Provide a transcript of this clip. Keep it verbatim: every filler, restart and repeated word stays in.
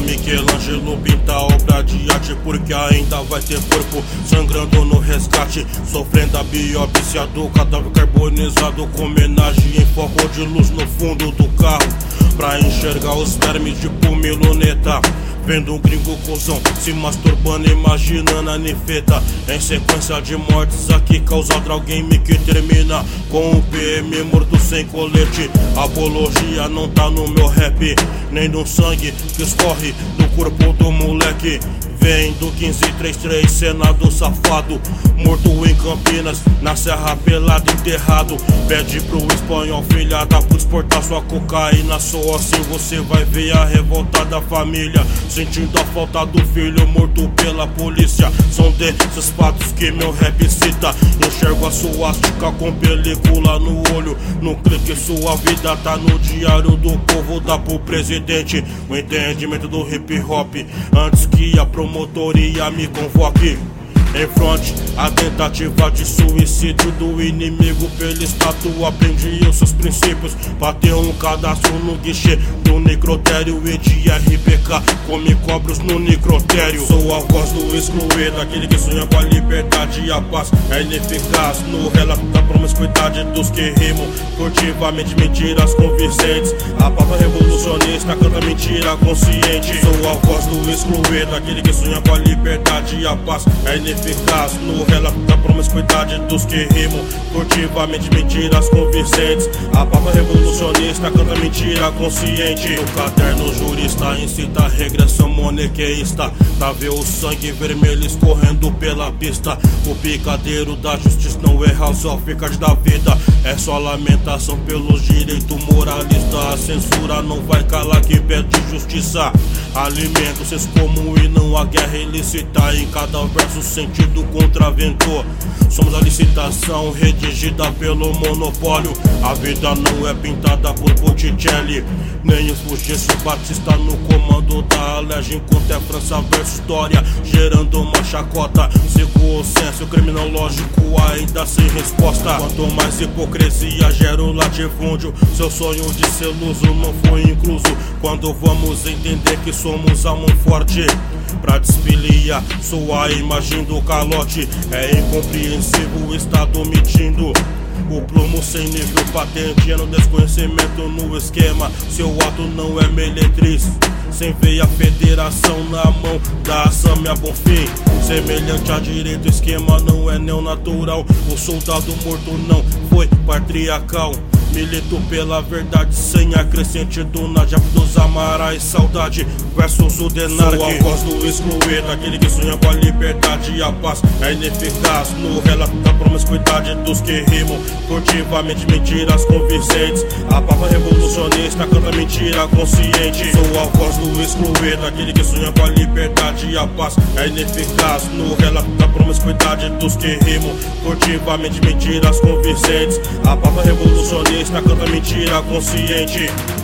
Michelangelo pinta a obra de arte, porque ainda vai ter corpo sangrando no resgate, sofrendo a biópsia do cadáver carbonizado, com homenagem em foco de luz no fundo do carro, pra enxergar os vermes de pumiloneta. Vendo um gringo cuzão se masturbando, imaginando a nifeta. Em sequência de mortes aqui, causado alguém que termina com o P M morto sem colete. Apologia não tá no meu rap, nem no sangue que escorre do corpo do moleque. Vem do quinze trinta e três, Senado safado, morto em Campinas, na Serra Pelada enterrado. Pede pro espanhol, filha da puta, exportar sua cocaína. Só assim você vai ver a revolta da família, sentindo a falta do filho morto pela polícia. São desses fatos que meu rap cita. Enxergo a suástica com película no olho, no clique sua vida tá no diário do povo. Dá pro presidente o entendimento do hip hop, antes que a promotoria me convoque. Em fronte, a tentativa de suicídio do inimigo pelo Estado. Aprendi os seus princípios pra ter um cadastro no guichê do necrotério e de R P K. Come cobros no necrotério. Sou a voz do excluído, aquele que sonha com a liberdade e a paz. É ineficaz no relato da promiscuidade dos que rimam furtivamente mentiras convincentes. A palavra revolucionista canta mentira consciente. Sou a voz do excluído, aquele que sonha com a liberdade e a paz. É ineficaz eficaz no relato da promiscuidade dos que rimam furtivamente mentiras convincentes. A palavra revolucionista canta mentira consciente. O caderno jurista incita a regressão monequeísta, pra ver o sangue vermelho escorrendo pela pista. O picadeiro da justiça não é house of cards da vida, é só lamentação pelos direitos moralistas. A censura não vai calar que pede justiça. Alimento senso comum e não a guerra ilícita. Em cada verso sentido contraventor. Somos a licitação redigida pelo monopólio. A vida não é pintada por Botticelli, nem os Fulgêncio Batista no comando da Alerj, enquanto é França versus história, gerando uma chacota. Sigo o senso criminológico ainda sem resposta. Quanto mais hipocrisia gero latifúndio, seu sonho de ser luso não foi incluso. Quando vamos entender que somos a mão forte pra desfiliar sua imagem do calote. É incompreensível o Estado mentindo o plumo sem nível patenteando desconhecimento no esquema. Seu ato não é meletriz, sem ver a federação na mão da Samia Bonfim. Semelhante a direito, esquema não é neonatural. O soldado morto não foi patriarcal. Milito pela verdade sem acrescento na Jap dos Amarais. Saudade versus o Denarque. Sou a voz do excluído, aquele que sonha com a liberdade e a paz. É ineficaz no relato da promiscuidade dos que rimam furtivamente mentiras convincentes. A palavra revolucionista canta mentira consciente. Sou a voz do excluído, aquele que sonha com a liberdade e a paz. É ineficaz no relato da promiscuidade dos que rimam furtivamente mentiras convincentes. A palavra revolucionista canta mentira consciente.